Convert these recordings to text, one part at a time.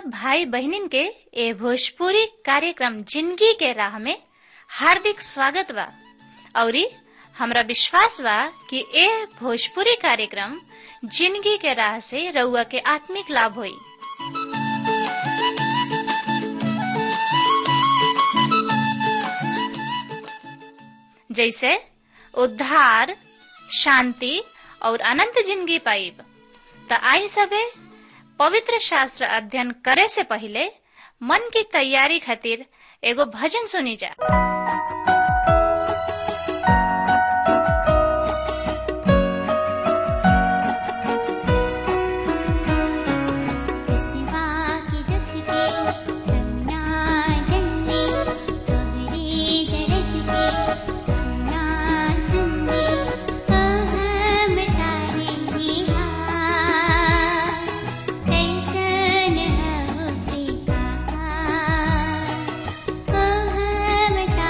भाई बहनिन के ए भोजपुरी कार्यक्रम जिंदगी के राह में हार्दिक स्वागत बा। औरी हमरा विश्वास बा कि ए भोजपुरी कार्यक्रम जिंदगी के राह से रउआ के आत्मिक लाभ होई। जैसे उद्धार, शांति और अनंत जिंदगी पाइब। त आई सबे पवित्र शास्त्र अध्ययन करे से पहले मन की तैयारी खातिर एगो भजन सुनी जा। बता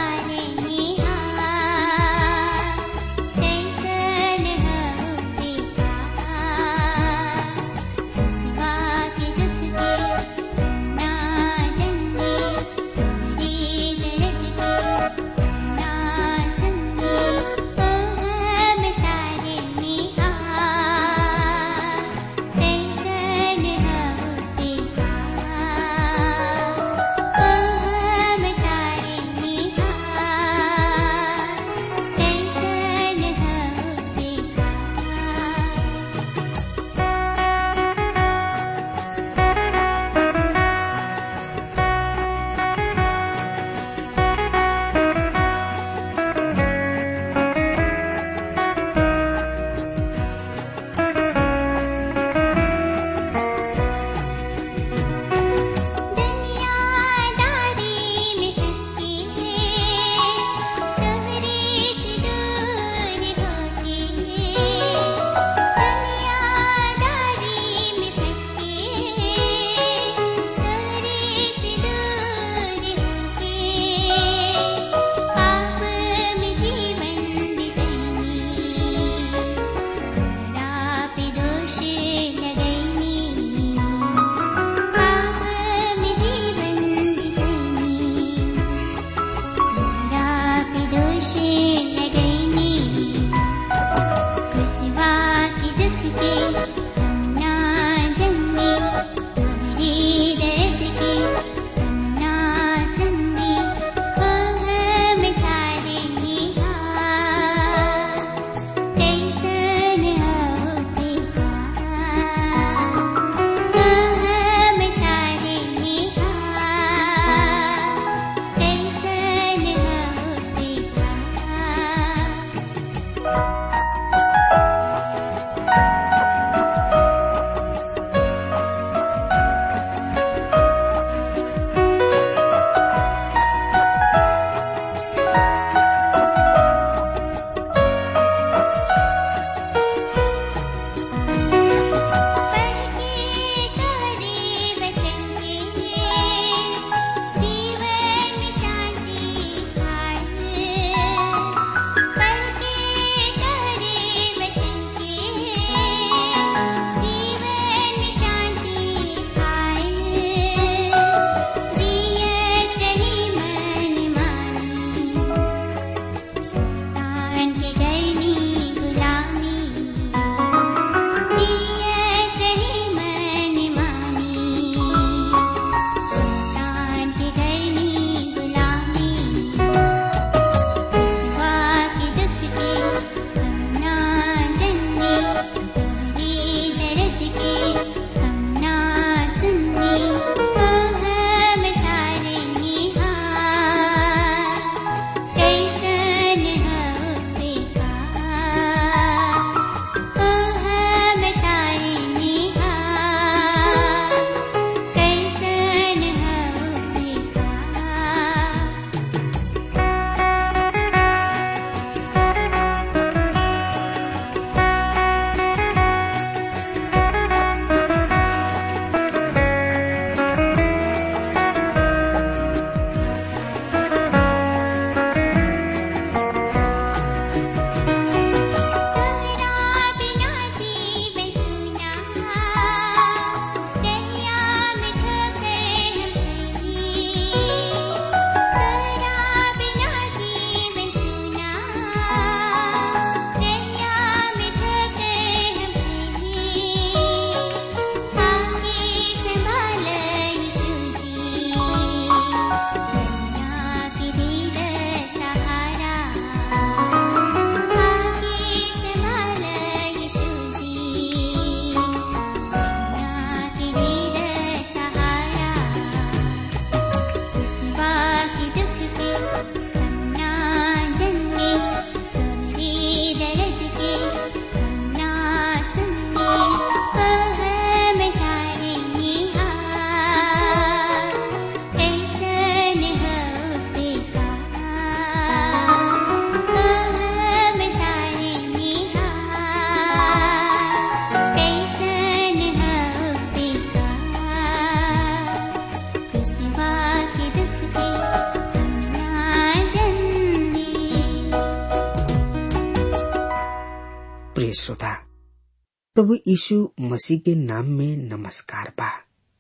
श्रोता, प्रभु यीशु मसीह के नाम में नमस्कार बा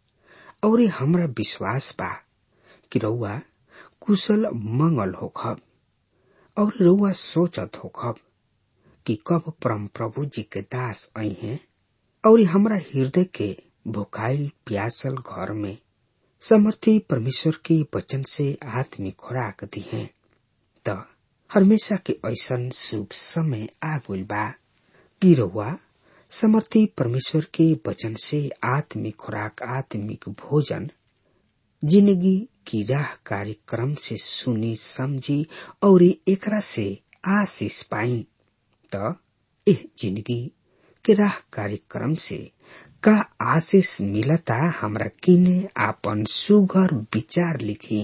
और हमरा विश्वास बा कि रउआ कुशल मंगल होखब और रउआ सोचत होखब कि कब परम प्रभु जी के दास आई हैं और हमरा हृदय के भुखाइल प्यासल घर में समर्थी परमेश्वर के वचन से आत्मिक खुराक दी है। त हमेशा के ऐसन शुभ समय आ गइल बा कि रउआ समर्थी परमेश्वर के वचन से आत्मिक खुराक, आत्मिक भोजन, जिंदगी की राह कार्यक्रम से सुनी समझी और एकरा से आशीष पाई। त एह जिंदगी के राह कार्यक्रम से का आशीष मिलता हमरा किने आपन सुघर विचार लिखी।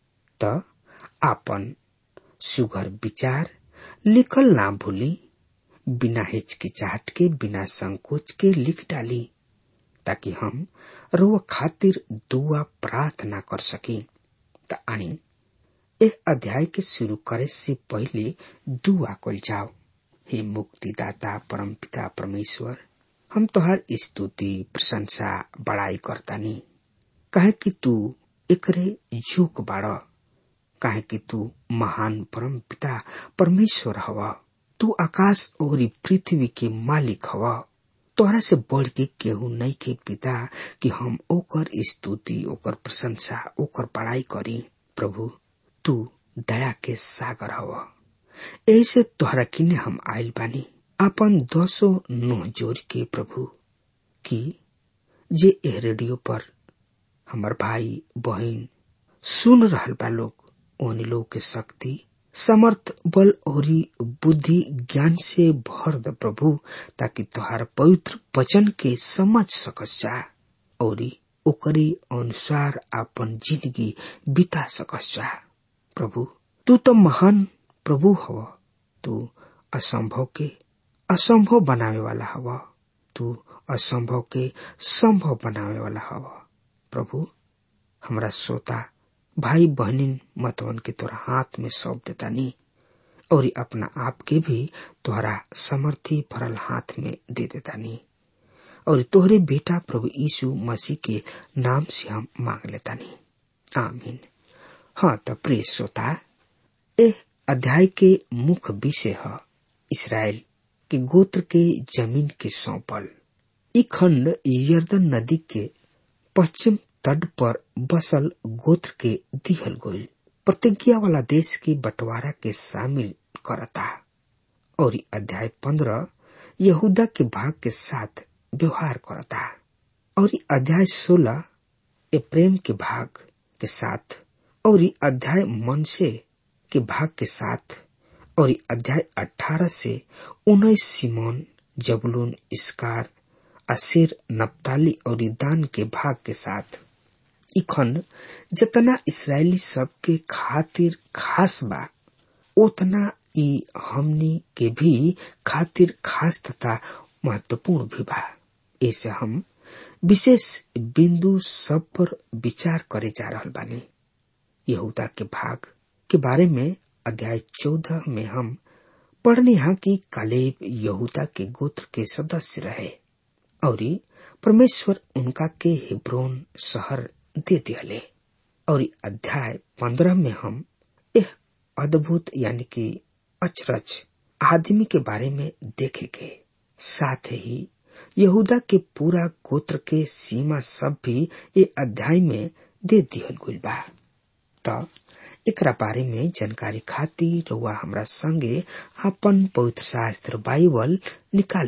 त आपन सुघर विचार लिखल ना भूली, बिना हिचकिचाहट के, बिना संकोच के लिख डाली ताकि हम रोवा खातिर दुआ प्रार्थना कर सकी। त आई एह अध्याय के शुरू करे से पहले दुआ कल जाओ। हे मुक्तिदाता परम पिता परमेश्वर, हम तोहार स्तुति प्रशंसा बड़ाई करतानी, काहे कि तू एकरे योग्य बाड़, काहे कि तू महान परम पिता परमेश्वर हवा। तू आकाश और पृथ्वी के मालिक हवा। तोहरा से बढ़ के केहू नहीं के पिता कि हम ओकर स्तुति, ओकर प्रशंसा, ओकर बड़ाई करी। प्रभु तू दया के सागर हवा। ऐसे तोहरा किने हम आइल बानी अपन 209 जोर के प्रभु कि जे एह रेडियो पर हमर भाई बहन सुन रहल बा लोग, उन लोग के शक्ति, समर्थ, बल और बुद्धि ज्ञान से भर द प्रभु, ताकि तोहार पवित्र वचन के समझ सकस जा और ओकरी अनुसार अपन जिंदगी बिता सकस जा। प्रभु तू तो महान प्रभु हवा। तू असंभव के असंभव बनावे वाला हवा। तू असंभव के संभव बनावे वाला हवा। प्रभु हमरा श्रोता भाई बहनिन मतवन के तोरा हाथ में सौंप देता नी और अपना आप के भी तोहरा समर्थी भरल हाथ में दे देता नी और तोहरे बेटा प्रभु यीशु मसीह के नाम से हम मांग लेता नी, आमीन। हाँ तो प्रिय श्रोता, एह अध्याय के मुख्य विषय है इस्राएल के गोत्र के जमीन के सौंपल। ई खंड यर्दन नदी के पश्चिम तट पर बसल गोत्र के दिहल गइल प्रतिज्ञा वाला देश के बंटवारा के शामिल करता और अध्याय 15 यहूदा के भाग के साथ व्यवहार करता और अध्याय 16 एप्रेम के भाग के साथ और अध्याय मनसे के भाग के साथ और अध्याय 18 से 19 सिमोन, जबूलून, इस्कार, आसेर, नप्ताली और दान के भाग के साथ। ई खंड जितना इसराइली सब के खातिर खास बा, उतना ई हमनी के भी खातिर खास तथा महत्वपूर्ण भी बा। ऐसे हम विशेष बिंदु सब पर विचार करे जा रहल बानी। यहूदा के भाग के बारे में अध्याय 14 में हम पढ़ने यहाँ की कालेब यहूदा के गोत्र के सदस्य रहे और परमेश्वर उनका के हेब्रोन शहर दे दिले और अध्याय 15 में हम यह अद्भुत यानी कि अचरज आदमी के बारे में देखेंगे। साथ ही यहूदा के पूरा गोत्र के सीमा सब भी ये अध्याय में दे दिहल गइल बा। त एकरा बारे में जानकारी खातिर रउआ हमरा संगे अपन पवित्र शास्त्र बाइबल निकाल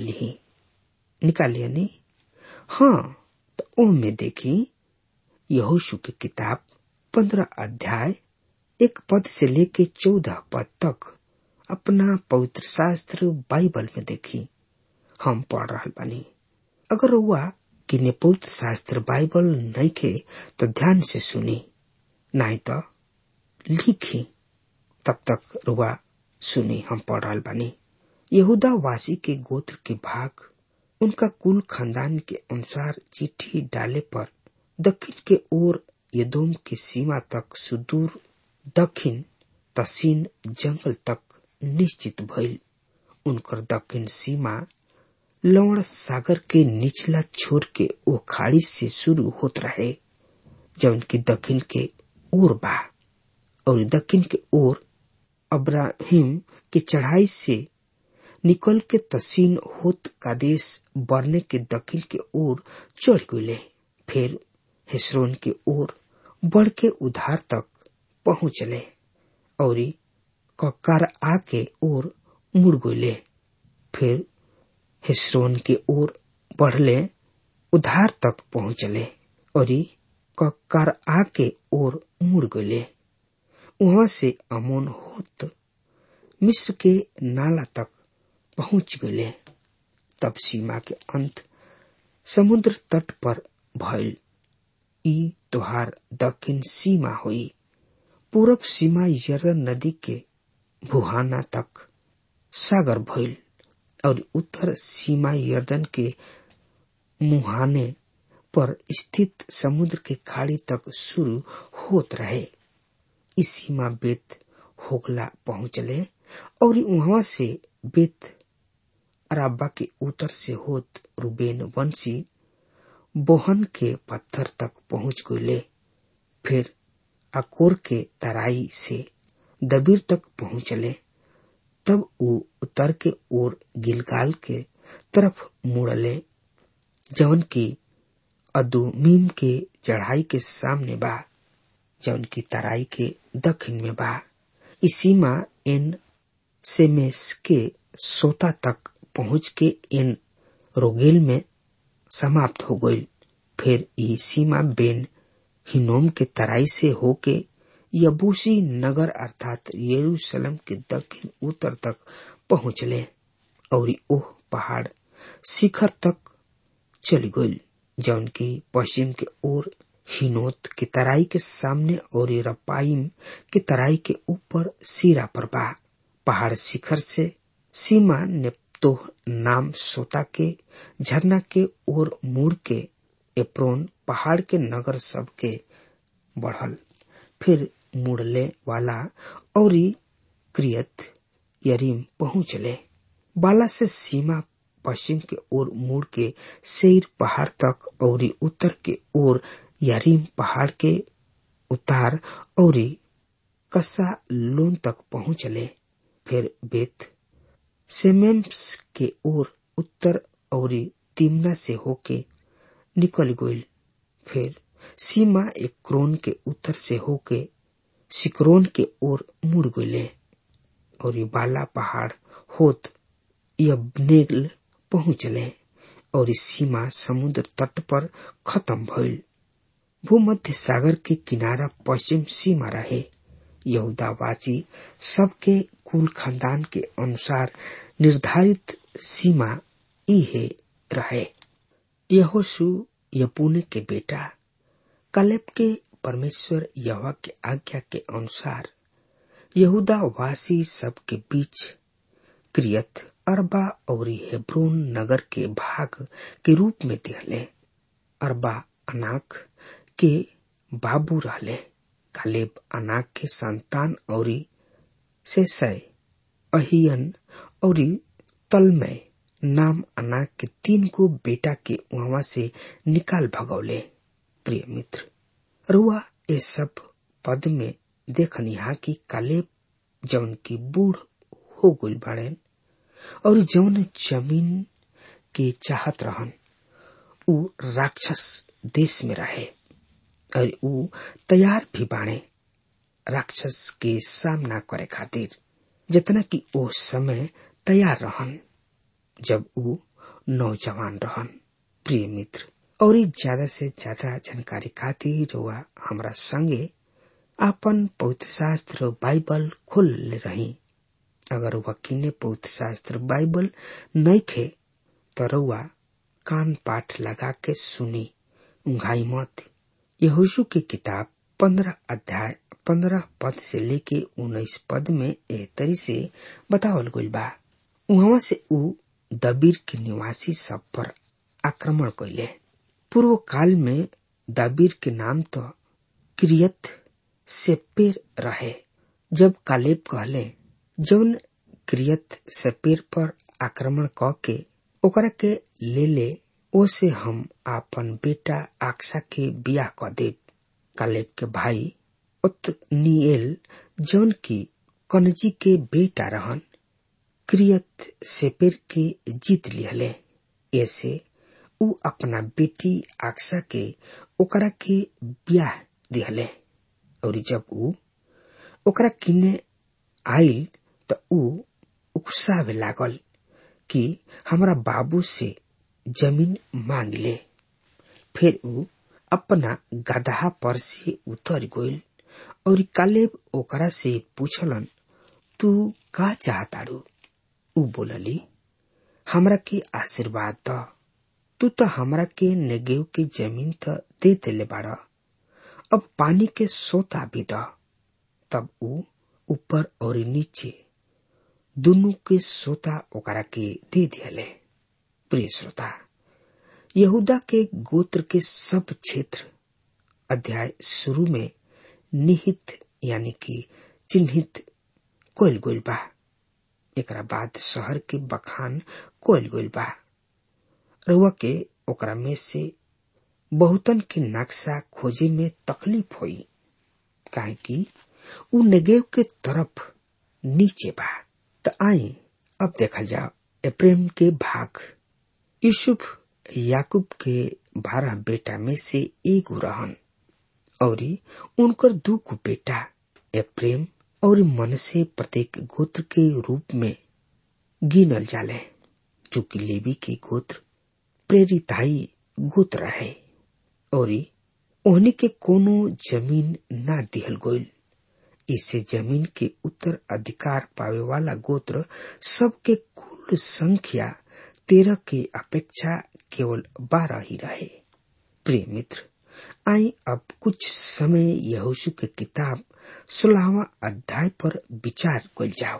लिया नी। हाँ तो ओमे देखी यहोशू की किताब 15 अध्याय 1 पद से लेके 14 पद तक अपना पवित्र शास्त्र बाइबल में देखी। हम पढ़ रहल बानी। अगर रउआ किने पवित्र शास्त्र बाइबल नहीं खे तो ध्यान से सुनी, नहीं तो लिखी। तब तक रुआ सुनी, हम पढ़ रहल बानी। यहूदा वासी के गोत्र के भाग उनका कुल खानदान के अनुसार चिट्ठी डाले पर दक्षिण के ओर यदोम की सीमा तक सुदूर दक्षिण तसीन जंगल तक निश्चित भइल। उनकर दक्षिण सीमा लवण सागर के निचला छोर के ओ खाड़ी से शुरू होत रहे जौन की दक्षिण के ओर बा, और दक्षिण के ओर अब्राहिम के चढ़ाई से निकल के तसीन होत कादेश बरने के दक्षिण के ओर चढ़ गए। फिर हेस्रोन के ओर बढ़ के उधार तक पहुंचले और ककार आ के ओर मुड़ गए। फिर हेस्रोन के ओर बढ़ले उधार तक पहुंचले और ककार आ के ओर मुड़ गए। वहां से अमोन होत मिस्र के नाला तक पहुंच गए। तब सीमा के अंत समुद्र तट पर भइल। ई तोहार दक्षिण सीमा हुई। पूरब सीमा यरदन नदी के भुहाना तक सागर भइल और उत्तर सीमा यरदन के मुहाने पर स्थित समुद्र के खाड़ी तक शुरू होत रहे। इस सीमा बेत होगला पहुंचले और वहां से बेत अराबा के उत्तर से होत रूबेन वंशी बोहन के पत्थर तक पहुंच गए। फिर अकोर के तराई से दबीर तक पहुंचले। तब वो उत्तर के ओर गिलगाल के तरफ मुड़ले जवन की अदुमीम के चढ़ाई के सामने बा, जवन की तराई के दक्षिण में बा। इस सीमा एन सेमेस के सोता तक पहुंच के एन रोगेल में समाप्त हो गई। फिर ये सीमा बेन हिनोम के तराई से होके यबूसी नगर अर्थात यरूशलेम के दक्षिण उत्तर तक पहुंचले और ओह पहाड़ शिखर तक चली गई जौन की पश्चिम के ओर हिनोत के तराई के सामने और रपाइम के तराई के ऊपर सीरा पर बा। पहाड़ शिखर से सीमा नेप्तो नाम सोता के झरना के ओर मुड़ के एप्रोन पहाड़ के नगर सब के बढ़ल। फिर मुड़ले वाला और क्रियत यरीम पहुंचले। बाला से सीमा पश्चिम के ओर मुड़ के सेर पहाड़ तक और उत्तर के ओर यरीम पहाड़ के उतार और कसा लोन तक पहुंचले। फिर बेत सेमेम्स के ओर उत्तर और तिमना से होके निकल गई। फिर सीमा एक्रोन के उत्तर से होके सिक्रोन के ओर मुड़ गए और बाला पहाड़ होत यब्नेल पहुंचले और सीमा समुद्र तट पर खत्म भइल। भूमध्य सागर के किनारा पश्चिम सीमा रहे। यहूदावासी सबके कुल खानदान के अनुसार निर्धारित सीमा इहे रहे। यहोशू यपुने के बेटा कलेब के परमेश्वर यहोवा के आज्ञा के अनुसार यहूदावासी सबके बीच क्रियत अरबा और हेब्रोन नगर के भाग के रूप में दिहले। अरबा अनाक के बाबू रहले। कालेब अनाक के संतान और सेसय अहियन और तलमय नाम अनाक के 3 को बेटा के वहां से निकाल भगौले। प्रिय मित्र, रुआ ये सब पद में देखनिहा कि कालेब जौन की बूढ़ हो गइल बाड़ेन और जौन जमीन के चाहत रहन उ राक्षस देश में रहे और उ तैयार भी बाणे राक्षस के सामना करे खातिर, जितना कि ओ समय तैयार रहन जब उ नौजवान रहन। प्रिय मित्र, और ज्यादा से ज्यादा जानकारी खातिर हुआ हमरा संगे आपन पवित्र शास्त्र बाइबल खोल ले रही। अगर वकीने पवित्र शास्त्र बाइबल नहीं खे तो रुआ कान पाठ लगा के सुनी, उंघाई मत। यहोशू की किताब 15 अध्याय 15 पद से लेके 19 पद में एह तरी से बतावल गइल बा। वहां से उ दबीर के निवासी सब पर आक्रमण कइले। पूर्व काल में दबीर के नाम तो क्रियत सेपेर रहे। जब कालेब कहले जौन क्रियत सेपेर पर आक्रमण क के ओकरा के ले ले ओसे हम आपन बेटा आक्सा के बियाह क देब। कालेब के भाई ओत्नीएल जौन की कनजी के बेटा रहन क्रियत सेपेर के जीत लिहले। ऐसे उ अपना बेटी आक्सा के ओकरा के ब्याह दिहले और जब उ ओकरा किने आइल त उ उकसावे लागल कि हमरा बाबू से जमीन मांग ले। फिर उ अपना गदहा पर से उतर गइल और कालेब ओकरा से पूछलन, तू का चाहताड़ू? उ बोलली, हमरा के आशीर्वाद द। तू तो हमरा के नेगेव के जमीन त दे देले बाड़ा, अब पानी के सोता भी द। तब उ ऊपर और नीचे दोनों के सोता ओकरा के दे दिले। प्रिय श्रोता, यहूदा के गोत्र के सब क्षेत्र अध्याय शुरू में निहित यानी कि चिन्हित कोइल गोइल बा। एकरा बाद शहर के बखान कोइल गोइल बा। रउआ के ओकरा में से बहुतन के नक्शा खोजे में तकलीफ होई, काहे कि उ नेगेव के तरफ नीचे बा। त आई अब देखल जाओ एप्रेम के भाग। यूसुफ याकूब के 12 बेटा में से एगो रहन और उनकर 2 बेटा एप्रेम और मनसे प्रत्येक गोत्र के रूप में गिनल जाले। चूंकि लेवी के गोत्र प्रेरिताई गोत्र है और ओहनी के कोनो जमीन ना दिहल गइल। इसे जमीन के उत्तर अधिकार पावे वाला गोत्र सबके कुल संख्या 13 के अपेक्षा केवल 12 ही रहे। प्रिय मित्र, आई अब कुछ समय यहोशू के किताब 16वां अध्याय पर विचार कइल जाओ।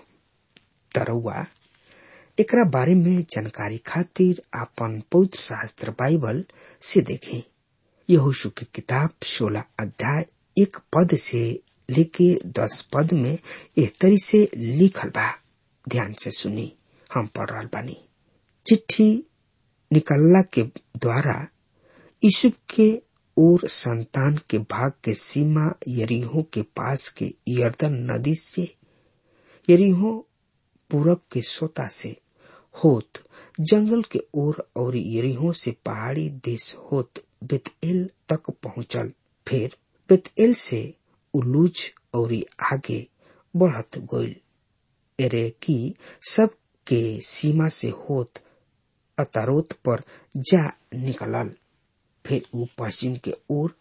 तरौआ एकरा बारे में जानकारी खातिर आपन पवित्र शास्त्र बाइबल से देखें। यहोशू की किताब 16 अध्याय 1 पद से लेके 10 पद में इस तरी से लिखल बा। ध्यान से सुनी, हम पढ़ रहल बानी। चिट्ठी निकलला के द्वारा यूसुफ के और संतान के भाग के सीमा यरीहो के पास के यरदन नदी से, यरीहो पूरब के सोता से होत जंगल के ओर और यरीहो से पहाड़ी देश होत बेतएल तक पहुंचल। फिर बेतएल से उलूज और आगे बढ़त गइल। एरे की सब के सीमा से होत अतारोत पर जा निकलल। फिर उ पश्चिम के ओर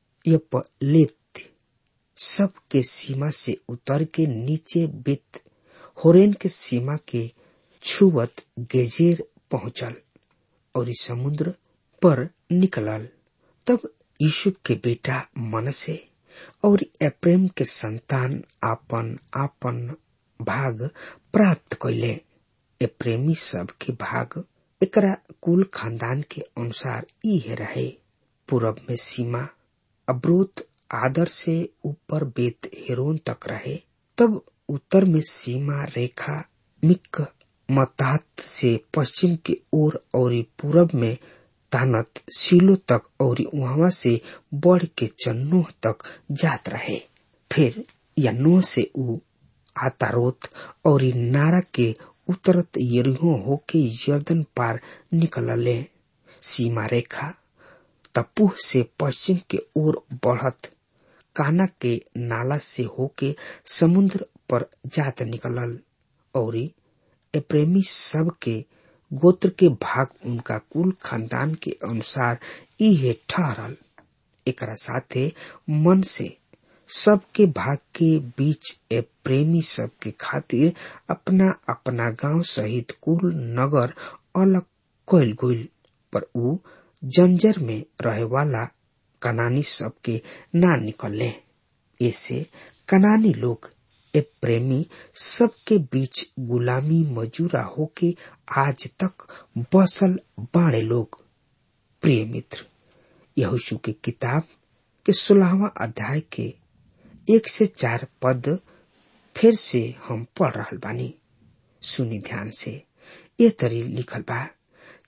यपलेत सब के सीमा से उतर के नीचे बेत होरेन के सीमा के छुवत गेजेर पहुंचल और इस समुद्र पर निकलल। तब यूसुफ के बेटा मनसे और एप्रेम के संतान आपन आपन भाग प्राप्त कैले। एप्रेमी सब के भाग एकरा कुल खानदान के अनुसार इहे रहे। पूरब में सीमा अब्रोत आदर से ऊपर बेत हेरोन तक रहे। तब उत्तर में सीमा रेखा मिक मतात से पश्चिम की ओर और पूरब में तानत सीलो तक और वहां से बढ़ के चन्नोह तक जात रहे। फिर यन्नोह से उ आतारोत और नारा के उतरत यरीहो होके यरदन पार निकलले। सीमा रेखा तपुह से पश्चिम के ओर बढ़त काना के नाला से होके समुद्र पर जात निकलल और एप्रेमी सब के गोत्र के भाग उनका कुल खानदान के अनुसार इहे ठहरल। एकरा साथे मन से सबके भाग के बीच एप्रेमी सब के खातिर अपना अपना गांव सहित कुल नगर अलग कइल गइल। पर उ जंजर में रहे वाला कनानी सब के ना निकलले। ऐसे कनानी लोग एप्रेमी सबके बीच गुलामी मजूरा होके आज तक बसल बाड़े लोग। प्रिय मित्र, यहोशू की किताब के 16वां अध्याय के 1 से 4 पद फिर से हम पढ़ रहल बानी। सुनी ध्यान से। ये तरी लिखल बा,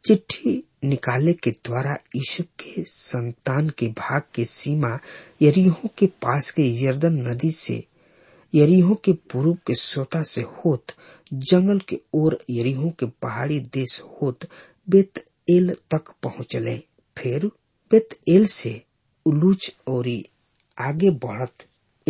चिट्ठी निकाले के द्वारा यीशु के संतान के भाग के सीमा यरीहो के पास के यरदन नदी से यरीहो के पूर्व के सोता से होत जंगल के ओर यरीहो के पहाड़ी देश होत बेत एल तक पहुँचले। फिर बेत एल से उलूच और आगे बढ़त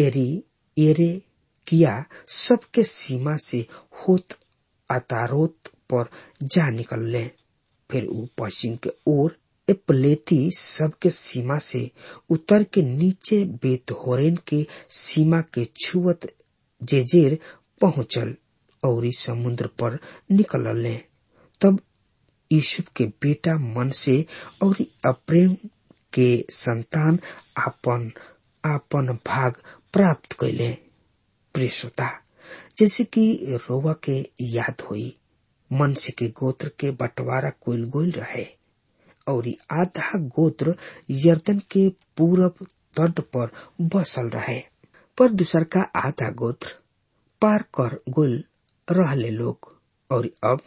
एरे किया सबके सीमा से होत अतारोत पर जा निकलले। फिर वो पश्चिम के ओर एपलेती सबके सीमा से उतर के नीचे बेत होरेन के सीमा के छुअत जेजेर पहुंचल और समुद्र पर निकलले। तब यूसुफ के बेटा मनसे और अप्रेम के संतान आपन आपन भाग प्राप्त कैले। प्रिय श्रोता, जैसे कि रोवा के याद हुई, मनसे के गोत्र के बंटवारा कोइल गोइल रहे और आधा गोत्र यरदन के पूरब तट पर बसल रहे, पर दूसर का आधा गोत्र पार कर गोल रहले लोग और अब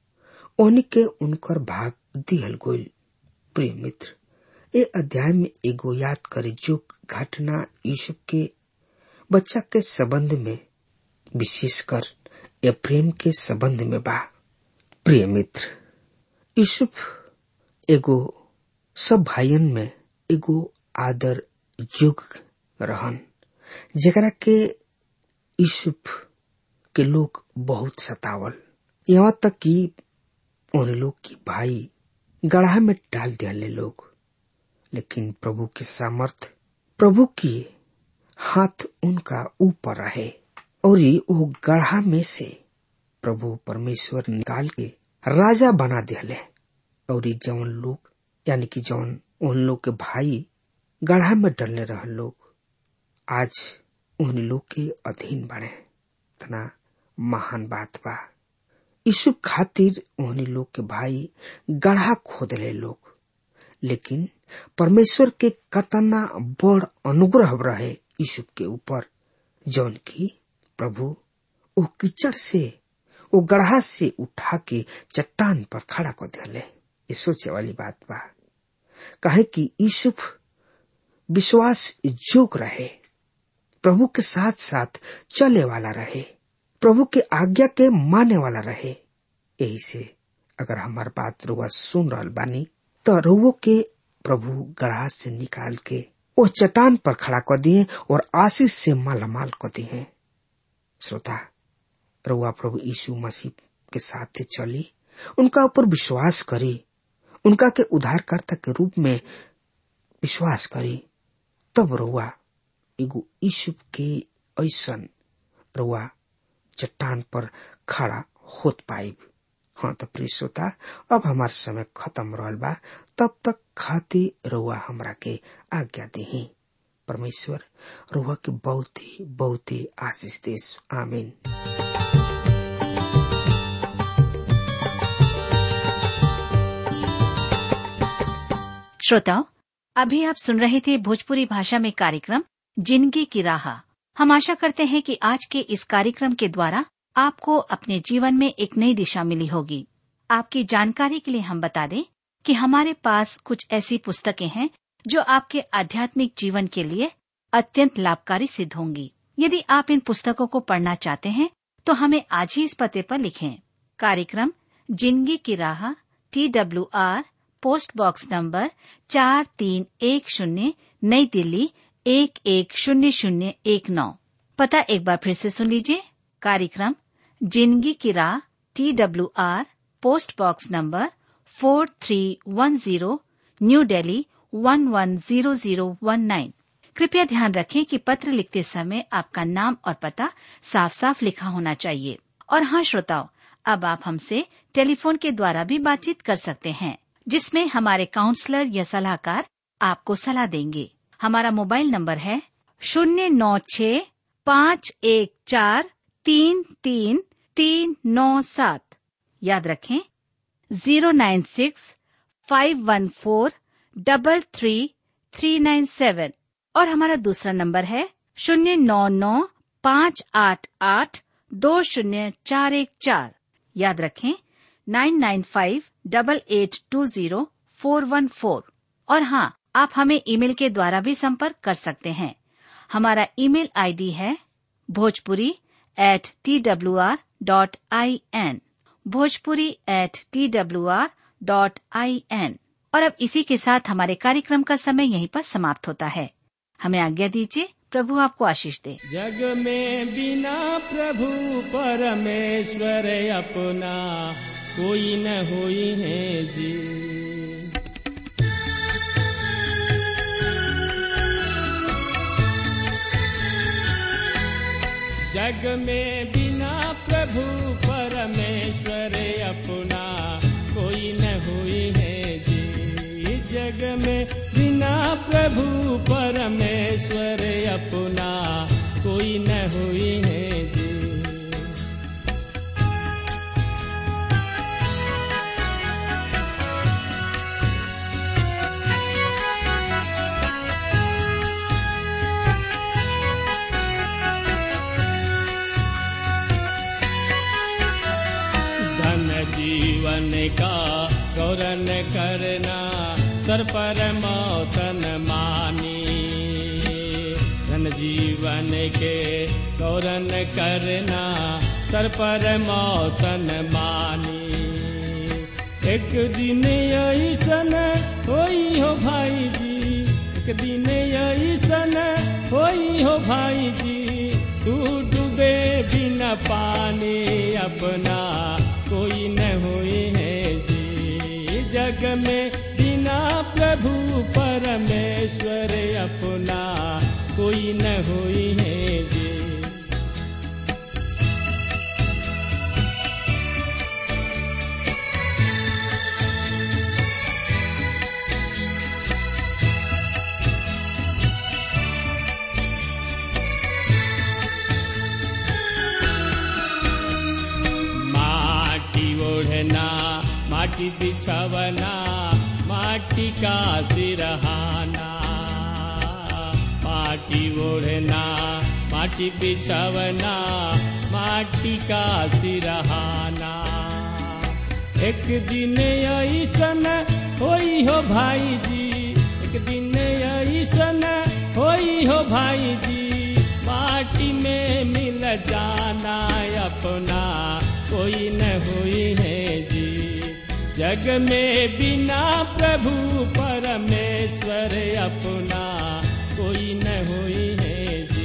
उनके उनकर भाग दिहल गोइल। प्रिय मित्र, ए अध्याय में एगो याद करे जो घटना यूसुफ के बच्चा के संबंध में, विशेषकर एफ्रेम के संबंध में बा। प्रिय मित्र, यूसुफ एगो सब भाइयन में एगो आदर योग्य रहन, जेकरा के यूसुफ के लोग बहुत सतावल, यहाँ तक कि उन लोग की भाई गढ़ा में डाल दिया लोग। लेकिन प्रभु की सामर्थ, प्रभु की हाथ उनका ऊपर रहे और वो गढ़ा में से प्रभु परमेश्वर निकाल के राजा बना दिले। और जौन लोग यानी कि जौन उन लोग के भाई गढ़ा में डलने रह लोग, आज उन लोग के अधीन बने। इतना महान बात बा। यूसुफ खातिर उन लोग के भाई गढ़ा खोदले लोग, लेकिन परमेश्वर के कतना बड़ अनुग्रह रहे यूसुफ के ऊपर, जौन की प्रभु वो कीचड़ से, वो गढ़ा से उठा के चट्टान पर खड़ा कर दिले। ये सोचे वाली बात बा, कहे कि यूसुफ विश्वास योग्य रहे, प्रभु के साथ साथ चले वाला रहे, प्रभु के आज्ञा के माने वाला रहे। यही से अगर हमार बात रुआ सुन रहल बानी तो रुओ के प्रभु गढ़ा से निकाल के वो चट्टान पर खड़ा कर दिए और आशीष से मालामाल कर दिए। श्रोता, रुआ प्रभु यीशु मसीह के साथ चली, उनका ऊपर विश्वास करी, उनका के उद्धारकर्ता के रूप में विश्वास करी, तब रुआ एगो यूसुफ के ऐसन रुआ चट्टान पर खड़ा होत पाइब। हाँ तो प्रिय श्रोता, अब हमार समय खत्म रहल बा, तब तक खाती रुआ हमरा के आज्ञा देही। परमेश्वर रुआ के बहुत ही आशीष देस। आमीन। श्रोताओ, अभी आप सुन रहे थे भोजपुरी भाषा में कार्यक्रम जिंदगी की राह। हम आशा करते हैं कि आज के इस कार्यक्रम के द्वारा आपको अपने जीवन में एक नई दिशा मिली होगी। आपकी जानकारी के लिए हम बता दें कि हमारे पास कुछ ऐसी पुस्तकें हैं जो आपके आध्यात्मिक जीवन के लिए अत्यंत लाभकारी सिद्ध होंगी। यदि आप इन पुस्तकों को पढ़ना चाहते हैं तो हमें आज ही इस पते पर लिखें। कार्यक्रम जिंदगी की राह, TWR, पोस्ट बॉक्स नंबर 4310, नई दिल्ली 110019। पता एक बार फिर से सुन लीजिए। कार्यक्रम जिंदगी की राह, TWR, post box number 4310, New Delhi 110019। कृपया ध्यान रखें कि पत्र लिखते समय आपका नाम और पता साफ साफ लिखा होना चाहिए। और हाँ श्रोताओ, अब आप हमसे टेलीफोन के द्वारा भी बातचीत कर सकते हैं, जिसमें हमारे काउंसलर या सलाहकार आपको सलाह देंगे। हमारा मोबाइल नंबर है 09651433397। याद रखें 09651433397। और हमारा दूसरा नंबर है 09958820414। याद रखें 995 88204144। और हाँ, आप हमें ईमेल के द्वारा भी संपर्क कर सकते हैं। हमारा ईमेल आईडी है bhojpuri@twr.in, bhojpuri@twr.in। और अब इसी के साथ हमारे कार्यक्रम का समय यहीं पर समाप्त होता है। हमें आज्ञा दीजिए। प्रभु आपको आशीष दे। जग में बिना प्रभु परमेश्वर अपना कोई न होई है जी। जग में बिना प्रभु परमेश्वर अपना कोई न हुई है जी। जग में बिना प्रभु परमेश्वर अपना कोई न हुई है जी। जीवन का गौरन करना सर पर मौतन मानी। धन जीवन के गौरन करना सर पर मौतन मानी। एक दिन ऐसन होई हो भाई जी, एक दिन ऐसन होई हो भाई जी। तू डूबे बिना पानी अपना कोई न हुई है जी। जग में बिना प्रभु परमेश्वर अपना कोई न हुई है जी। ओढ़ना माटी बिछावना माटी का सिरहाना। माटी ओढ़ना माटी बिछावना माटी का सिरहाना। एक दिन ऐसन होई हो भाई जी, एक दिन ऐसन होई हो भाई जी। माटी में मिल जाना अपना कोई न हुई है जी। जग में बिना प्रभु परमेश्वर अपना कोई न हुई है जी।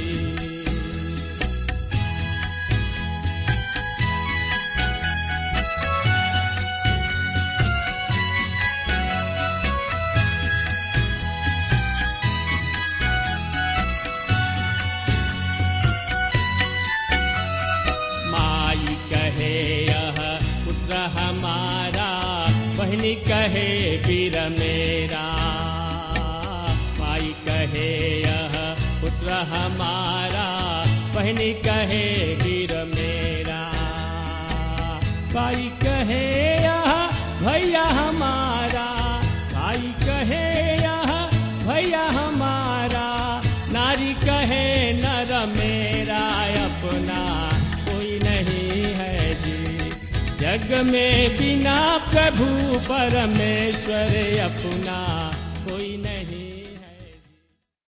माई कहे यह पुत्र हमारा, बहनी कहे वीर मेरा। माई कहे यह पुत्र हमारा, बहनी कहे वीर मेरा। भाई कहे यह भैया हमारा, भाई कहे यह भैया हमारा। नारी कहे नर मेरा अपना कोई नहीं है जी। जग में बिना प्रभु परमेश्वर अपना कोई नहीं।